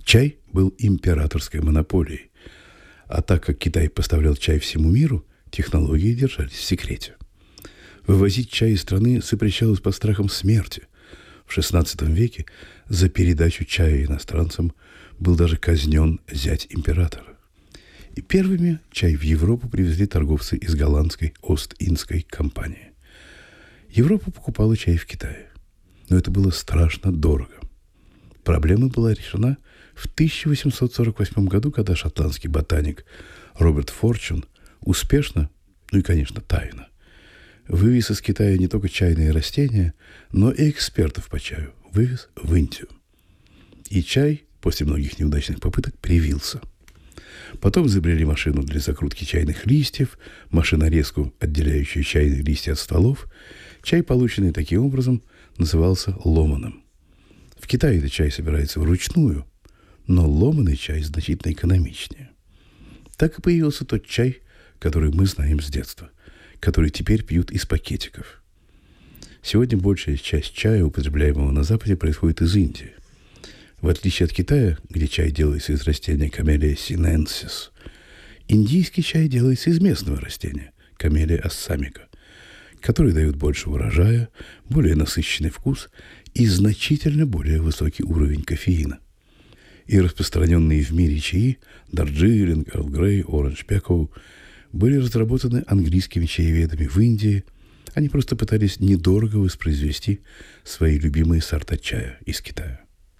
Чай был императорской монополией, а так как Китай поставлял чай всему миру, технологии держались в секрете. Вывозить чай из страны запрещалось под страхом смерти. В XVI веке за передачу чая иностранцам был даже казнен зять императора. И первыми чай в Европу привезли торговцы из голландской Ост-Индской компании. Европа покупала чай в Китае, но это было страшно дорого. Проблема была решена в 1848 году, когда шотландский ботаник Роберт Форчун успешно, ну и, конечно, тайно, вывез из Китая не только чайные растения, но и экспертов по чаю вывез в Индию. И чай после многих неудачных попыток привился. Потом изобрели машину для закрутки чайных листьев, машинорезку, отделяющую чайные листья от стволов. Чай, полученный таким образом, назывался ломаным. В Китае этот чай собирается вручную, но ломаный чай значительно экономичнее. Так и появился тот чай, который мы знаем с детства, который теперь пьют из пакетиков. Сегодня большая часть чая, употребляемого на Западе, происходит из Индии. В отличие от Китая, где чай делается из растения Camellia sinensis, индийский чай делается из местного растения Camellia assamica, который дает больше урожая, более насыщенный вкус и значительно более высокий уровень кофеина. И распространенные в мире чаи Дарджилинг, Эрл Грей, Оранж Пекоу были разработаны английскими чаеведами в Индии. Они просто пытались недорого воспроизвести свои любимые сорта чая из Китая.